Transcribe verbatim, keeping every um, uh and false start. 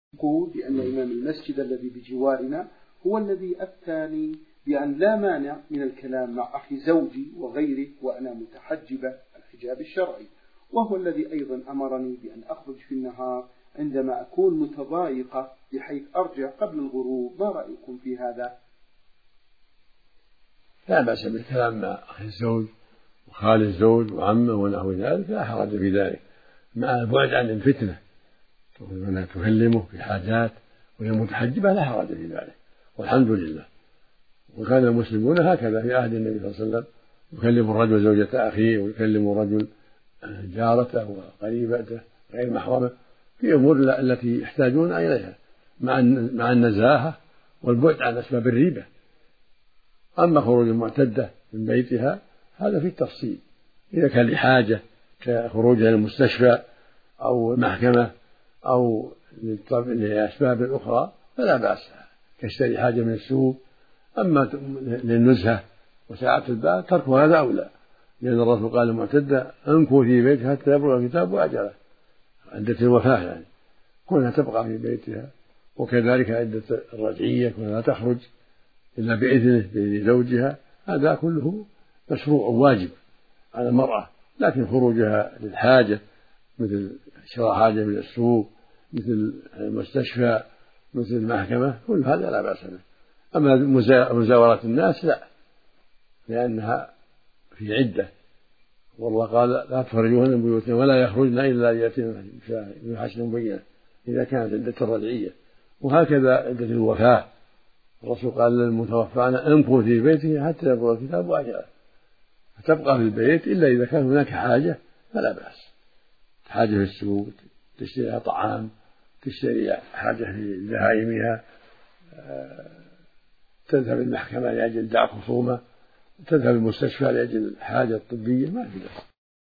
يقول بأن إمام المسجد الذي بجوارنا هو الذي أفتاني بأن لا مانع من الكلام مع أخي زوجي وغيره وأنا متحجبة الحجاب الشرعي، وهو الذي أيضا أمرني بأن أخرج في النهار عندما أكون متضايقة بحيث أرجع قبل الغروب. ما رأيكم في هذا؟ لا بأس بالكلام مع أخي الزوج وخال الزوج وعمه ونحو ذلك، لا حرج في ذلك، مع البعد عن الفتنة. وأنها تكلمه في حاجات وهي متحجبة لا حرج في ذلك، والحمد لله. وكان المسلمون هكذا في عهد النبي صلى الله عليه وسلم، يكلم الرجل زوجة أخيه ويكلم الرجل جارته وقريبته غير محرمه في أمور التي يحتاجون إليها مع النزاهة والبعد عن أسباب الريبة. أما خروج المعتدة من بيتها هذا في التفصيل، إذا كان لحاجة كخروجها للمستشفى أو المحكمة أو لأسباب أخرى فلا بأس، كاشتري حاجة من السوق. أما للنزهة وساعة البال ترك هذا أولى، لأن الرسول قال المعتدة انكو في بيتها حتى يبلغ الكتاب وأجله، عدة الوفاة يعني كونها تبقى في بيتها. وكذلك عدة الرجعية كونها تخرج إلا بإذنه بإذن زوجها، هذا كله مشروع واجب على المرأة. لكن خروجها للحاجة مثل شراء حاجة من السوق، مثل المستشفى، مثل المحكمة، كل هذا لا بأس به. أما مزاورة الناس لا، لأنها في عدة، والله قال لا تخرجوهن من بيوتهن ولا يخرجن إلا ليأتين بفاحشة مبينة إذا كانت عدة الرجعية. وهكذا عدة الوفاة، الرسول قال للمتوفى انكثوا في بيته حتى يبلغ الكتاب وأجله، فتبقى في البيت إلا إذا كان هناك حاجة فلا بأس، حاجة في السوق تشتري طعام، تشتري حاجة في دهائمها، تذهب المحكمة لأجل دع خصومة، تذهب المستشفى لأجل حاجة طبية، ما في بأس.